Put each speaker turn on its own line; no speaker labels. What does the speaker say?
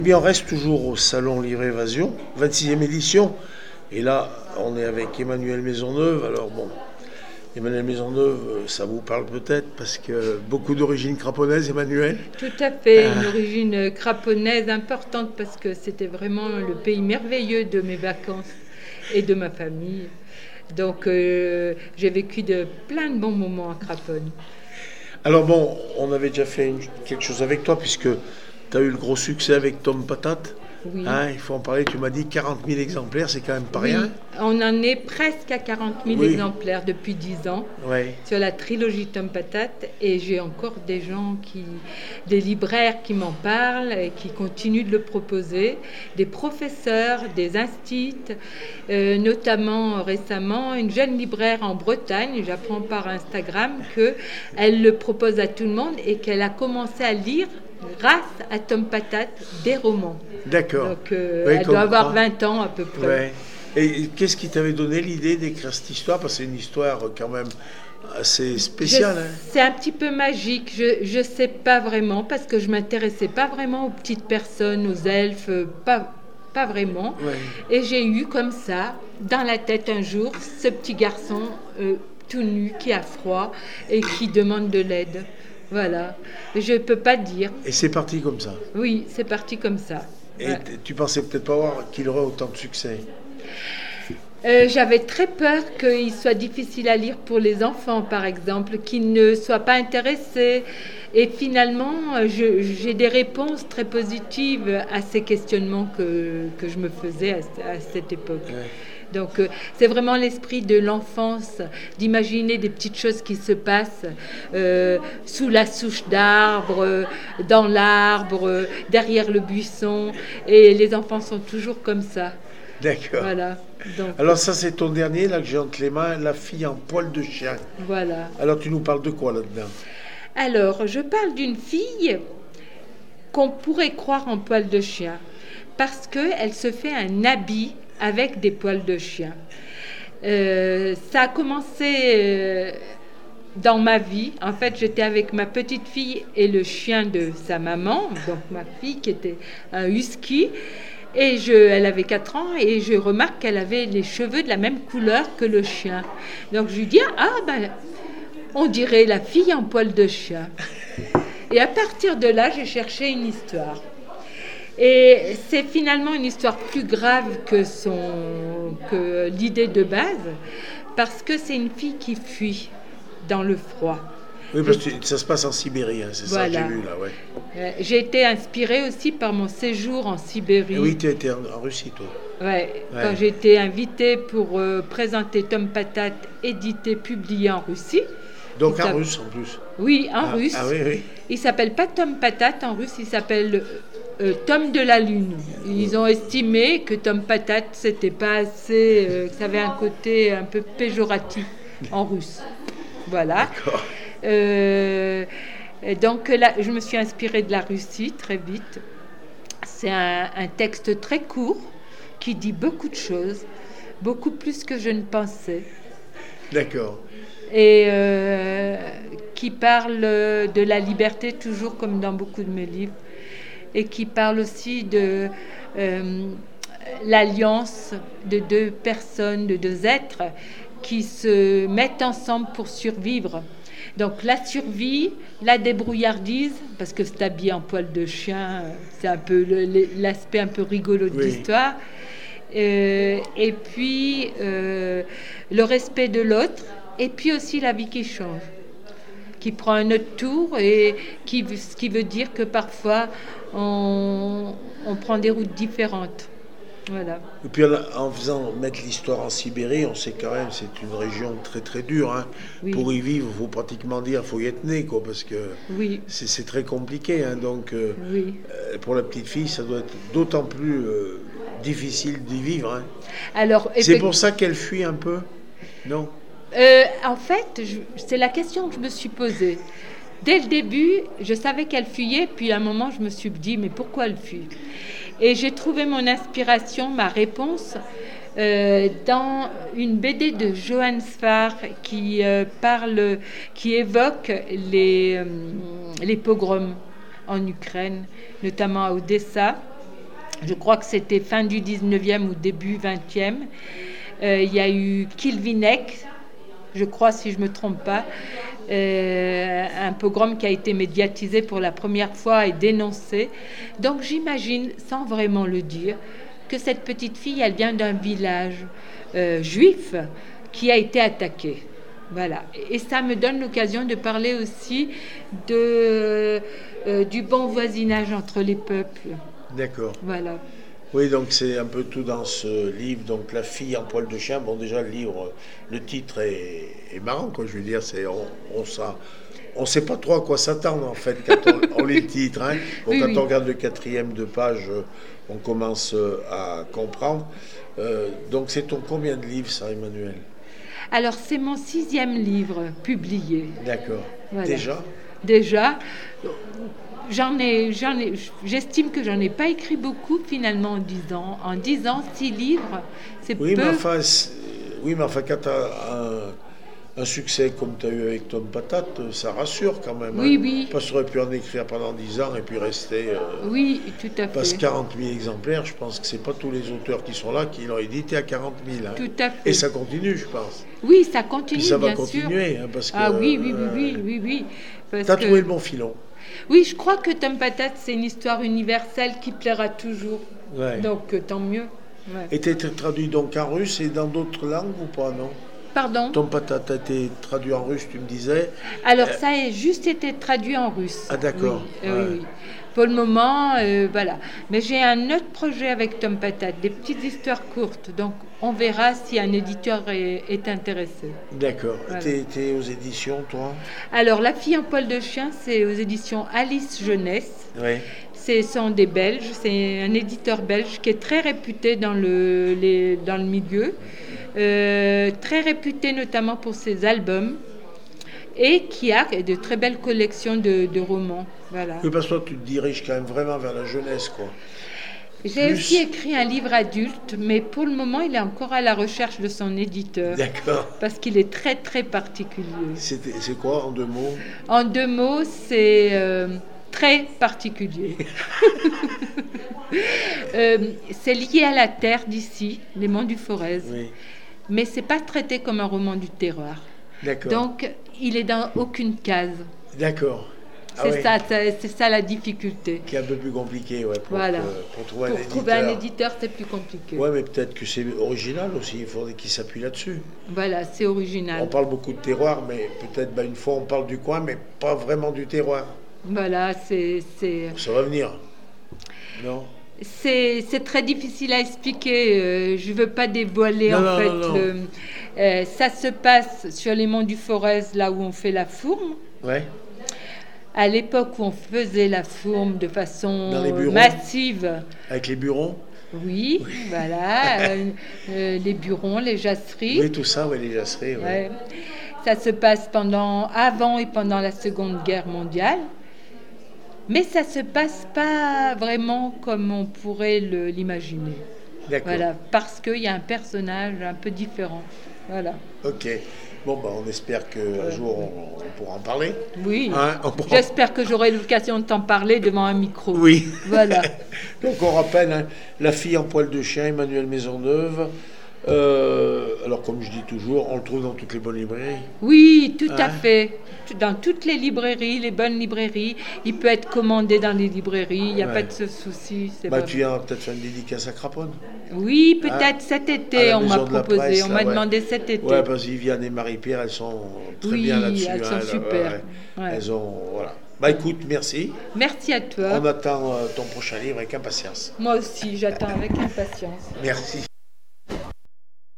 Eh bien, on reste toujours au Salon Livre Évasion, 26e édition. Et là, on est avec Emmanuel Maisonneuve. Alors bon, Emmanuel Maisonneuve, ça vous parle peut-être parce que beaucoup d'origine craponnaise, Emmanuel.
Tout à fait, une origine craponnaise importante parce que c'était vraiment le pays merveilleux de mes vacances et de ma famille. Donc j'ai vécu plein de bons moments à Craponne.
Alors bon, on avait déjà fait quelque chose avec toi puisque tu as eu le gros succès avec Tom Patate.
Oui.
Il faut en parler, tu m'as dit 40 000 exemplaires, c'est quand même pas
Oui,
rien.
on en est presque à 40 000 exemplaires depuis 10 ans sur la trilogie Tom Patate et j'ai encore des libraires qui m'en parlent et qui continuent de le proposer, des professeurs, des instituts, notamment récemment une jeune libraire en Bretagne, j'apprends par Instagram qu'elle le propose à tout le monde et qu'elle a commencé à lire grâce à Tom Patate des romans.
D'accord.
Donc elle doit avoir 20 ans à peu près.
Ouais. Et qu'est-ce qui t'avait donné l'idée d'écrire cette histoire? Parce que c'est une histoire quand même assez spéciale.
C'est un petit peu magique, je ne sais pas vraiment, parce que je ne m'intéressais pas vraiment aux petites personnes, aux elfes, pas vraiment. Ouais. Et j'ai eu comme ça, dans la tête un jour, ce petit garçon tout nu, qui a froid et qui demande de l'aide. Voilà, je ne peux pas dire.
Et c'est parti comme ça?
Oui, c'est parti comme ça.
Et tu pensais peut-être pas qu'il aurait autant de succès?
J'avais très peur qu'il soit difficile à lire pour les enfants, par exemple, qu'ils ne soient pas intéressés. Et finalement, j'ai des réponses très positives à ces questionnements que je me faisais à cette époque. Ouais. Donc, c'est vraiment l'esprit de l'enfance, d'imaginer des petites choses qui se passent sous la souche d'arbre, dans l'arbre, derrière le buisson. Et les enfants sont toujours comme ça.
D'accord.
Voilà. Donc,
alors ça, c'est ton dernier, là, que j'ai entre les mains, La fille en poil de chien.
Voilà.
Alors, tu nous parles de quoi, là-dedans?
Alors, je parle d'une fille qu'on pourrait croire en poil de chien, parce qu'elle se fait un habit avec des poils de chien. Ça a commencé dans ma vie. En fait, j'étais avec ma petite fille et le chien de sa maman, donc ma fille qui était un husky, et elle avait 4 ans, et je remarque qu'elle avait les cheveux de la même couleur que le chien. Donc je lui dis, on dirait la fille en poil de chien. Et à partir de là, j'ai cherché une histoire. Et c'est finalement une histoire plus grave que l'idée de base, parce que c'est une fille qui fuit dans le froid.
Oui, parce que ça se passe en Sibérie, c'est voilà. Ça que j'ai vu là, ouais.
J'ai été inspirée aussi par mon séjour en Sibérie.
Et oui, tu as été en Russie, toi.
Ouais. Quand j'ai été invitée pour présenter Tom Patate, édité, publié en Russie.
Donc en russe en plus.
Oui, en russe.
Ah oui, oui.
Il s'appelle pas Tom Patate en russe, il s'appelle Tom de la Lune. Ils ont estimé que Tom Patate, c'était pas assez, que ça avait un côté un peu péjoratif en russe. Voilà.
D'accord.
Donc là, je me suis inspirée de la Russie très vite. C'est un texte très court qui dit beaucoup de choses, beaucoup plus que je ne pensais.
D'accord.
Et qui parle de la liberté, toujours comme dans beaucoup de mes livres, et qui parle aussi de l'alliance de deux personnes, de deux êtres qui se mettent ensemble pour survivre. Donc la survie, la débrouillardise, parce que c'est habillé en poil de chien, c'est un peu l'aspect un peu rigolo de l'histoire, et puis le respect de l'autre, et puis aussi la vie qui change, qui prend un autre tour, et ce qui veut dire que parfois on prend des routes différentes. Voilà.
Et puis en faisant mettre l'histoire en Sibérie, on sait quand même c'est une région très très dure. Hein. Oui. Pour y vivre, il faut pratiquement dire faut y être né, quoi, parce que c'est très compliqué. Hein. Donc pour la petite fille, ça doit être d'autant plus difficile d'y vivre. Hein.
Alors,
c'est pour ça qu'elle fuit un peu, non?
En fait, c'est la question que je me suis posée. Dès le début, je savais qu'elle fuyait, puis à un moment, je me suis dit, mais pourquoi elle fuit? Et j'ai trouvé mon inspiration, ma réponse, dans une BD de Johann Sfar qui évoque les pogroms en Ukraine, notamment à Odessa. Je crois que c'était fin du 19e ou début 20e. Il y a eu Kilvinek, je crois, si je ne me trompe pas, un pogrom qui a été médiatisé pour la première fois et dénoncé. Donc j'imagine, sans vraiment le dire, que cette petite fille, elle vient d'un village juif qui a été attaqué. Voilà. Et ça me donne l'occasion de parler aussi du bon voisinage entre les peuples.
D'accord.
Voilà.
Oui, donc c'est un peu tout dans ce livre. Donc La fille en poil de chien. Bon, déjà, le livre, le titre est marrant, quoi. Je veux dire, on sait pas trop à quoi s'attendre, en fait, quand on lit le titre. Hein. Bon, quand on regarde le 4e de page, on commence à comprendre. Donc, c'est ton combien de livres, ça, Emmanuel?
Alors, c'est mon 6e livre publié.
D'accord.
Voilà.
Déjà,
j'estime que j'en ai pas écrit beaucoup finalement en 10 ans. En 10 ans, 6 livres, c'est peu.
Mais enfin, quand tu as un succès comme tu as eu avec Tom Patate, ça rassure quand même.
Oui,
hein.
oui.
Parce qu'on aurait pu en écrire pendant 10 ans et puis rester...
oui, tout à fait.
Parce que 40 000 exemplaires, je pense que c'est pas tous les auteurs qui sont là qui l'ont édité à 40 000. Hein.
Tout à fait.
Et ça continue, je pense.
Oui, ça continue,
puis ça va
bien
continuer,
sûr.
Hein, parce que,
oui.
Tu as trouvé le bon filon.
Oui, je crois que Tom Patate, c'est une histoire universelle qui plaira toujours.
Ouais.
Donc, tant mieux. Ouais.
Et tu as été traduit donc en russe et dans d'autres langues ou pas, non?
Pardon?
Tom Patate a été traduit en russe, tu me disais.
Alors, ça a juste été traduit en russe.
Ah, d'accord.
Oui. Pour le moment, voilà. Mais j'ai un autre projet avec Tom Patate, des petites histoires courtes. Donc, on verra si un éditeur est intéressé.
D'accord.
Voilà.
T'es aux éditions, toi?
Alors, La fille en poil de chien, c'est aux éditions Alice Jeunesse.
Oui.
Ce sont des Belges. C'est un éditeur belge qui est très réputé dans le milieu. Très réputé notamment pour ses albums. Et qui a de très belles collections de romans. Voilà.
Oui, parce que toi, tu te diriges quand même vraiment vers la jeunesse, quoi.
J'ai aussi écrit un livre adulte, mais pour le moment, il est encore à la recherche de son éditeur.
D'accord.
Parce qu'il est très, très particulier.
C'est quoi, en 2 mots?
En 2 mots, c'est très particulier. C'est lié à la terre d'ici, les Monts du Forez.
Oui.
Mais c'est pas traité comme un roman du terroir.
D'accord.
Donc, il est dans aucune case.
D'accord.
C'est ça la difficulté.
Qui est un peu plus compliqué, ouais, pour trouver un éditeur.
Pour trouver un éditeur, c'est plus compliqué.
Ouais, mais peut-être que c'est original aussi, il faudrait qu'il s'appuie là-dessus.
Voilà, c'est original.
On parle beaucoup de terroir, mais peut-être une fois on parle du coin, mais pas vraiment du terroir.
Voilà,
Ça va venir, non?
C'est très difficile à expliquer. Je ne veux pas dévoiler non. Ça se passe sur les monts du Forez, là où on fait la fourme.
Ouais.
À l'époque où on faisait la fourme de façon massive. Avec
les burons?
Oui, voilà. Les burons, les jasseries.
Oui, tout ça, les jasseries. Ouais.
Ça se passe avant et pendant la Seconde Guerre mondiale. Mais ça ne se passe pas vraiment comme on pourrait l'imaginer.
D'accord.
Voilà, parce qu'il y a un personnage un peu différent. Voilà.
Ok. Bon, on espère qu'un jour, on pourra en parler.
Oui. Hein, j'espère que j'aurai l'occasion de t'en parler devant un micro.
Oui.
Voilà.
Donc, on rappelle, La fille en poil de chien, Emmanuel Maisonneuve. Alors, comme je dis toujours, on le trouve dans toutes les bonnes librairies.
Oui, tout à fait. Dans toutes les librairies, les bonnes librairies. Il peut être commandé dans les librairies. Il n'y a pas de ce souci.
Tu as peut-être fait une dédicace à Craponne?
Oui, peut-être cet été, on m'a proposé. On m'a demandé cet été.
Oui, parce que Viviane et Marie-Pierre, elles sont très bien là-dessus.
Elles sont super.
Elles ont... Voilà. Écoute, merci.
Merci à toi.
On attend ton prochain livre avec impatience.
Moi aussi, j'attends avec impatience.
Merci.